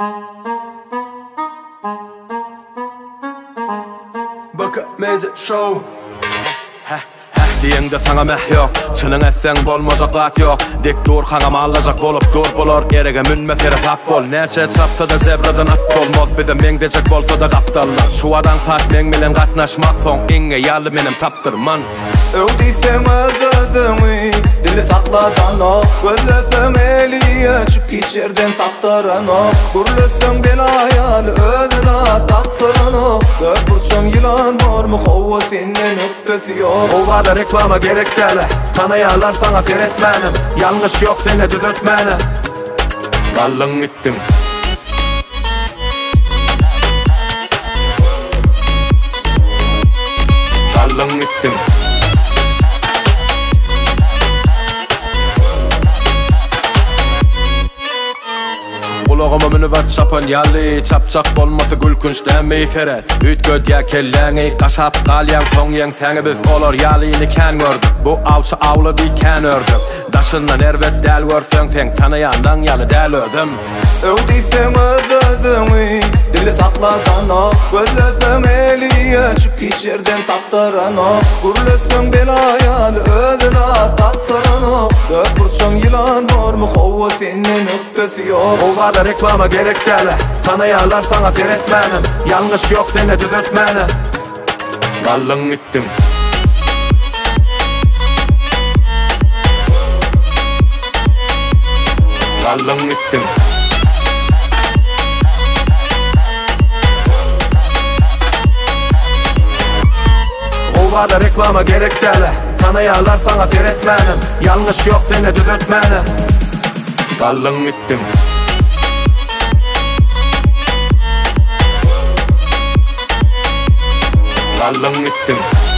Baka Meze Show. Diyende sana meh yok, çının etsen bolmazak vat yok. Dik dur hanam allacak bolup dur bolar. Erege münmesere fat bol. Neçe çapsa da zebradan at bolmaz. Bize mengdecek bolsa da kaptallar. Şu adam fat men bilen katnaşmak son. Inge yalı menim taptırman. Öldiysen özözünü dili sakladan o. Gözlesen eliye çık içerden taptıran o. Kurlesen belaya özüne taptıran o. Göpürçem yılan var mı hova senin öptesi yok. Ovada reklama gerek dele. Tanıyarlar sana seyretmenim. Yanlış yok seni düzeltmenim. Kallın gittim. Kallın gittim. Kulağıma münüvat çapan yalli. Çap olması gülkünç demi feret. Ütgöd ya kelleni. Kaşap kalyan son yen seni biz olur yalini ken gördük. Bu avçı avlı diken ördük. Daşından ervet del görsen sen tanıyandan yalı del ödüm. Öldiysen özözünü dili sakladan o. Gözlesen eliye çık içerden taptıran o. Kurlesen belaya özüne taptıran o. Göpürçem yılan var mı hova senin öptesi yok. Ovada reklama gerek dele. Tanıyarlar sana seyretmenim. Yanlış yok seni düzeltmenim. Kallın gittim. Kallın gittim. Ovada reklama gerek dele. Tanıyarlar sana seyretmenim. Yanlış yok seni düzeltmenim. Kallın gittim. Kallın gittim.